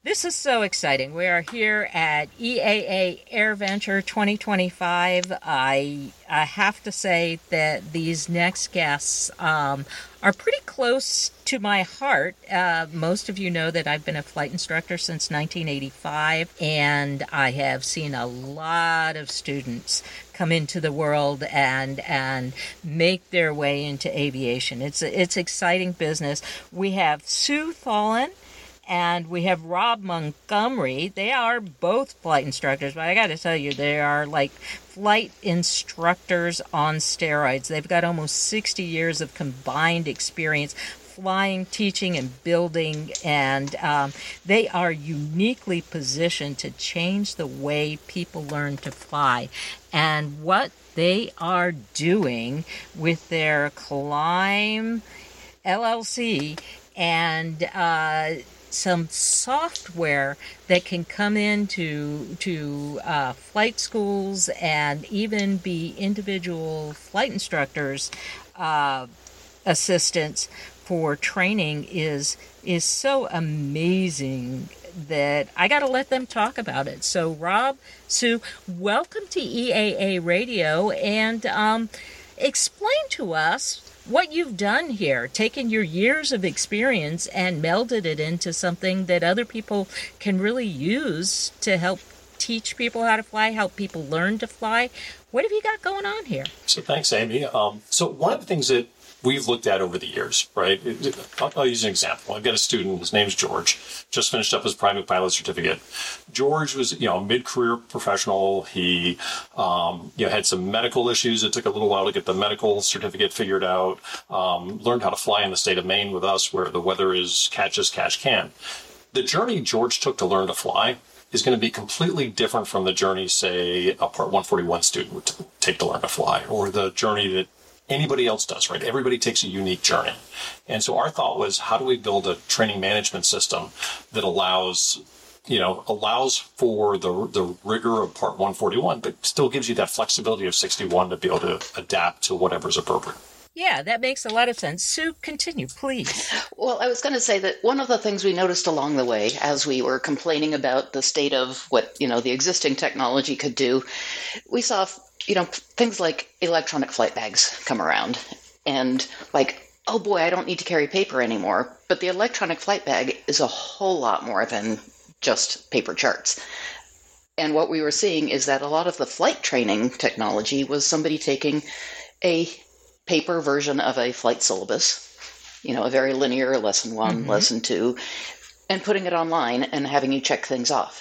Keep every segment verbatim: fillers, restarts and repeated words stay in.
This is so exciting. We are here at E A A AirVenture twenty twenty-five. I, I have to say that these next guests um, are pretty close to my heart. Uh, most of you know that I've been a flight instructor since nineteen eighty-five, and I have seen a lot of students come into the world and and make their way into aviation. It's it's exciting business. We have Sue Tholin and we have Rob Montgomery. They are both flight instructors, but I got to tell you, they are like flight instructors on steroids. They've got almost sixty years of combined experience flying, teaching, and building, and um, they are uniquely positioned to change the way people learn to fly. And what they are doing with their Climb L L C and uh, some software that can come into to uh, flight schools and even be individual flight instructors' uh, assistants for training is is so amazing that I got to let them talk about it. So, Rob, Sue, welcome to E A A Radio, and um, explain to us what you've done here, taken your years of experience and melded it into something that other people can really use to help teach people how to fly, help people learn to fly. What have you got going on here? So thanks, Amy. Um, so one of the things that we've looked at over the years, right? I'll, I'll use an example. I've got a student, his name's George, just finished up his private pilot certificate. George was, you know, a mid-career professional. He, um, you know, had some medical issues. It took a little while to get the medical certificate figured out. Um, learned how to fly in the state of Maine with us, where the weather is catch as catch can. The journey George took to learn to fly is going to be completely different from the journey, say, a Part one forty-one student would t- take to learn to fly, or the journey that anybody else does, right? Everybody takes a unique journey. And so our thought was, how do we build a training management system that allows, you know, allows for the the rigor of Part one forty-one, but still gives you that flexibility of sixty-one to be able to adapt to whatever's appropriate? Yeah, that makes a lot of sense. Sue, continue, please. Well, I was going to say that one of the things we noticed along the way as we were complaining about the state of what, you know, the existing technology could do, we saw, you know, things like electronic flight bags come around and like, oh boy, I don't need to carry paper anymore. But the electronic flight bag is a whole lot more than just paper charts. And what we were seeing is that a lot of the flight training technology was somebody taking a paper version of a flight syllabus, you know, a very linear lesson one, mm-hmm. lesson two, and putting it online and having you check things off.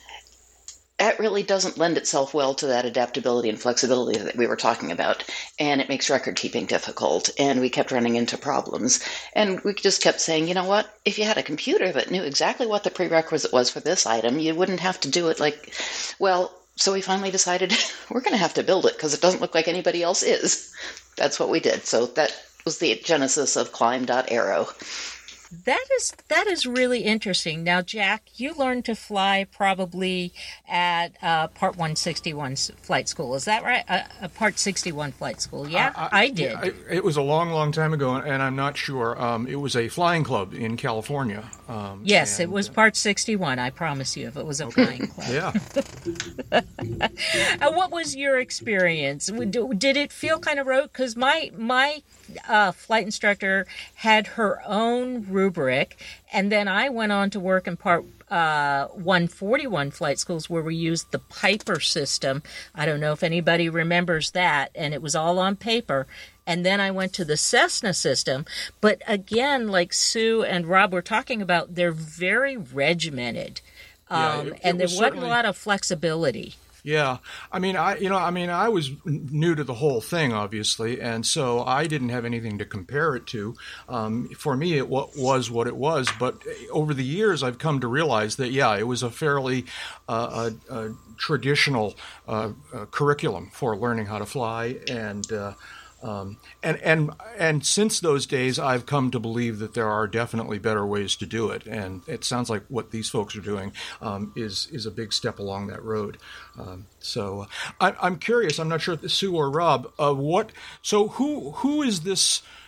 That really doesn't lend itself well to that adaptability and flexibility that we were talking about, and it makes record keeping difficult, and we kept running into problems. And we just kept saying, you know what, if you had a computer that knew exactly what the prerequisite was for this item, you wouldn't have to do it like, well, so we finally decided we're going to have to build it because it doesn't look like anybody else is. That's what we did. So that was the genesis of Climb dot Aero. That is that is really interesting. Now, Jack, you learned to fly probably at uh, Part one sixty-one flight school. Is that right? Uh, a Part sixty-one flight school. Yeah, I, I, I did. Yeah, I, it was a long, long time ago, and I'm not sure. Um, it was a flying club in California. Um, yes, and, it was uh, Part sixty-one, I promise you, if it was a okay. flying club. Yeah. uh, what was your experience? Did it feel kind of rote? Because my, my uh, flight instructor had her own rubric, and then I went on to work in Part uh, one forty-one flight schools where we used the Piper system. I don't know if anybody remembers that, and it was all on paper. And then I went to the Cessna system. But again, like Sue and Rob were talking about, they're very regimented, um, Yeah, it- it and there was wasn't certainly- a lot of flexibility. Yeah, I mean, I you know, I mean, I was new to the whole thing, obviously, and so I didn't have anything to compare it to. Um, for me, it wa- was what it was. But over the years, I've come to realize that yeah, it was a fairly uh, a, a traditional uh, uh, curriculum for learning how to fly, and. Uh, Um, and, and and since those days, I've come to believe that there are definitely better ways to do it. And it sounds like what these folks are doing um, is is a big step along that road. Um, so I, I'm curious. I'm not sure if Sue or Rob. Uh, what? So who who is this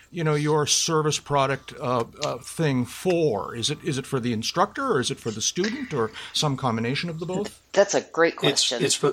you know, your service product uh, uh, thing for? Is it is it for the instructor, or is it for the student, or some combination of the both? That's a great It's question. it's for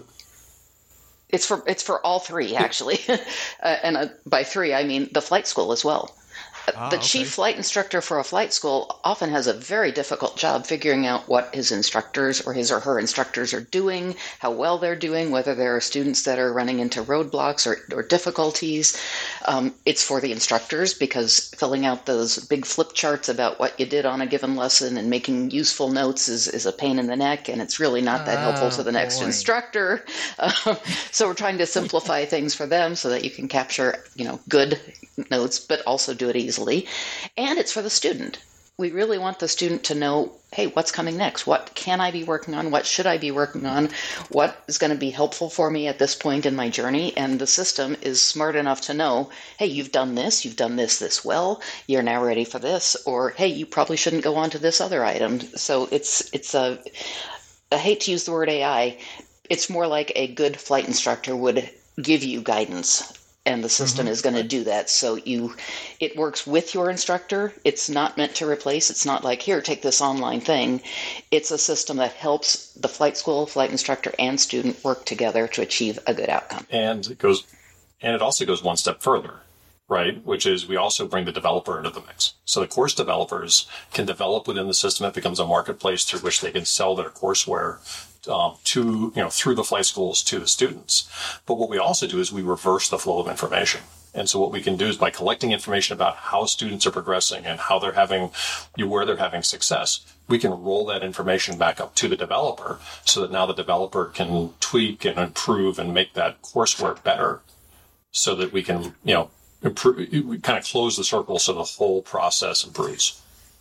It's for it's for all three, actually. uh, and uh, by three, I mean the flight school as well. Ah, The okay. chief flight instructor for a flight school often has a very difficult job figuring out what his instructors or his or her instructors are doing, how well they're doing, whether there are students that are running into roadblocks or, or difficulties. Um, it's for the instructors because filling out those big flip charts about what you did on a given lesson and making useful notes is, is a pain in the neck, and it's really not that helpful Oh, to the next boy. instructor. Um, so we're trying to simplify things for them so that you can capture, you know, good notes, but also do it easily. And it's for the student. We really want the student to know, hey, what's coming next? What can I be working on? What should I be working on? What is going to be helpful for me at this point in my journey? And the system is smart enough to know, hey, you've done this, you've done this this well, you're now ready for this, or hey, you probably shouldn't go on to this other item. So it's it's a I hate to use the word A I. It's more like a good flight instructor would give you guidance, and the system Mhm. is going to do that. So you, it works with your instructor. It's not meant to replace. It's not like, here, take this online thing. It's a system that helps the flight school, flight instructor, and student work together to achieve a good outcome. and it goes and it also goes one step further, right? Which is we also bring the developer into the mix. So the course developers can develop within the system. It becomes a marketplace through which they can sell their courseware um, to, you know, through the flight schools to the students. But what we also do is we reverse the flow of information. And so what we can do is by collecting information about how students are progressing and how they're having, you know, where they're having success, we can roll that information back up to the developer so that now the developer can tweak and improve and make that coursework better so that we can, you know, improve, we kind of close the circle so the whole process improves.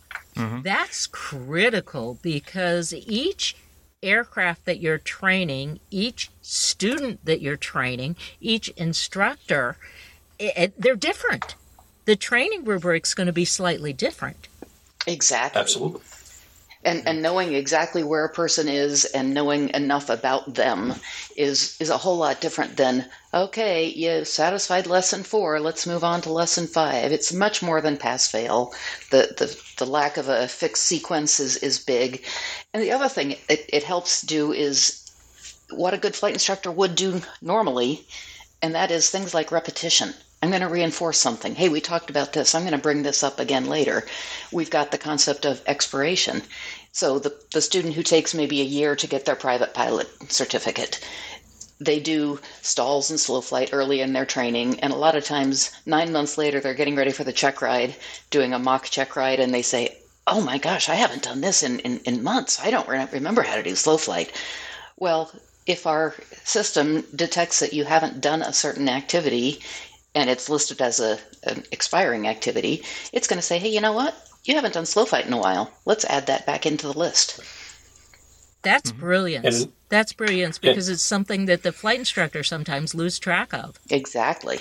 That's critical because each aircraft that you're training, each student that you're training, each instructor, it, they're different. The training rubric's going to be slightly different. Exactly. Absolutely. And, and knowing exactly where a person is and knowing enough about them is is a whole lot different than, okay, you satisfied lesson four, let's move on to lesson five. It's much more than pass-fail. The, the the lack of a fixed sequence is, is big. And the other thing it, it helps do is what a good flight instructor would do normally, and that is things like repetition. I'm going to reinforce something. Hey, we talked about this. I'm going to bring this up again later. We've got the concept of expiration. So the, the student who takes maybe a year to get their private pilot certificate, they do stalls and slow flight early in their training. And a lot of times, nine months later, they're getting ready for the check ride, doing a mock check ride, and they say, oh my gosh, I haven't done this in, in, in months. I don't re- remember how to do slow flight. Well, if our system detects that you haven't done a certain activity, and it's listed as a, an expiring activity, it's going to say, hey, you know what? You haven't done slow flight in a while. Let's add that back into the list. That's brilliance. And- That's brilliance because it's something that the flight instructor sometimes lose track of. Exactly.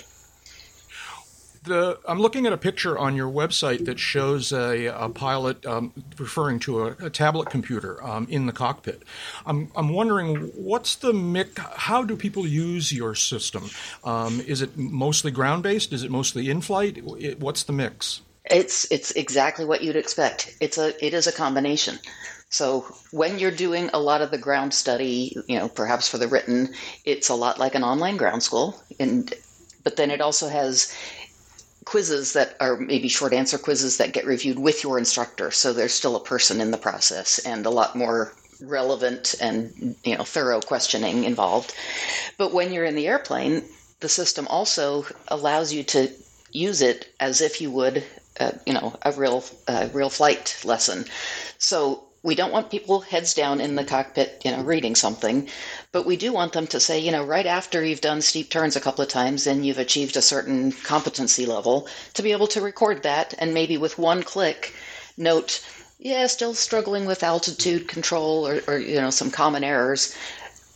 The, I'm looking at a picture on your website that shows a, a pilot um, referring to a, a tablet computer um, in the cockpit. I'm, I'm wondering, what's the mix? How do people use your system? Um, is it mostly ground-based? Is it mostly in-flight? It- What's the mix? It's it's exactly what you'd expect. It's a it is a combination. So when you're doing a lot of the ground study, you know, perhaps for the written, it's a lot like an online ground school, and but then it also has quizzes that are maybe short answer quizzes that get reviewed with your instructor. So there's still a person in the process and a lot more relevant and, you know, thorough questioning involved. But when you're in the airplane, the system also allows you to use it as if you would, uh, you know, a real, uh, real flight lesson. So we don't want people heads down in the cockpit, you know, reading something, but we do want them to say, you know, right after you've done steep turns a couple of times and you've achieved a certain competency level, to be able to record that and maybe with one click note, yeah, still struggling with altitude control or, or you know, some common errors.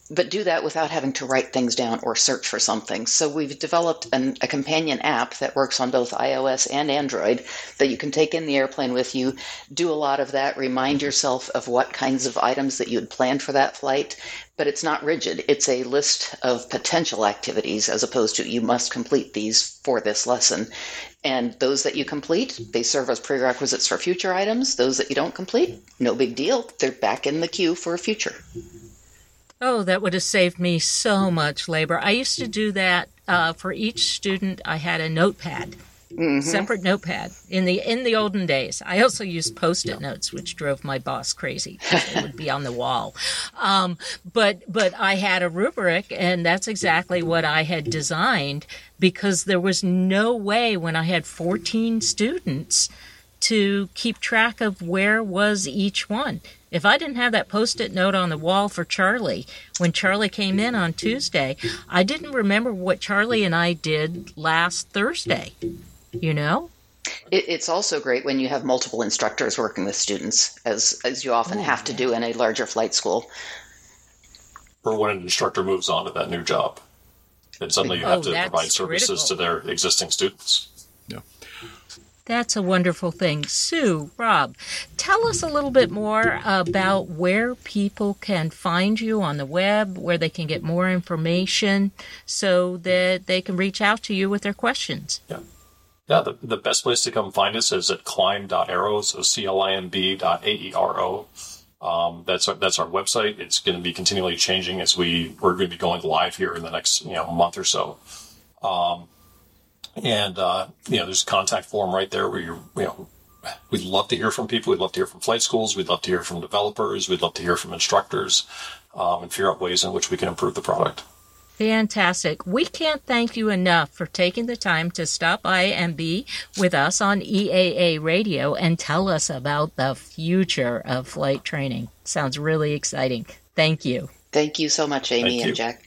but do that without having to write things down or search for something. So we've developed an, a companion app that works on both iOS and Android that you can take in the airplane with you, do a lot of that, remind yourself of what kinds of items that you had planned for that flight. But it's not rigid. It's a list of potential activities as opposed to you must complete these for this lesson. And those that you complete, they serve as prerequisites for future items. Those that you don't complete, no big deal. They're back in the queue for a future. Oh, that would have saved me so much labor. I used to do that uh, for each student. I had a notepad, mm-hmm. separate notepad in the in the olden days. I also used Post-it notes, which drove my boss crazy. They would be on the wall. Um, but but I had a rubric, and that's exactly what I had designed because there was no way when I had fourteen students to keep track of where was each one. If I didn't have that Post-it note on the wall for Charlie, when Charlie came in on Tuesday, I didn't remember what Charlie and I did last Thursday, you know? It, it's also great when you have multiple instructors working with students, as, as you often oh, have to do in a larger flight school. Or when an instructor moves on to that new job, then suddenly you have oh, to provide services critical. to their existing students. Yeah. That's a wonderful thing. Sue, Rob, tell us a little bit more about where people can find you on the web, where they can get more information so that they can reach out to you with their questions. Yeah. Yeah, the, the best place to come find us is at climb dot aero, so C L I M B dot A E R O. Um, that's our, that's our website. It's going to be continually changing as we, we're going to be going live here in the next, you know, month or so. Um, And, uh, you know, there's a contact form right there where you're, you know, we'd love to hear from people. We'd love to hear from flight schools. We'd love to hear from developers. We'd love to hear from instructors um, and figure out ways in which we can improve the product. Fantastic. We can't thank you enough for taking the time to stop by and be with us on E A A Radio and tell us about the future of flight training. Sounds really exciting. Thank you. Thank you so much, Amy Thank you. and Jack.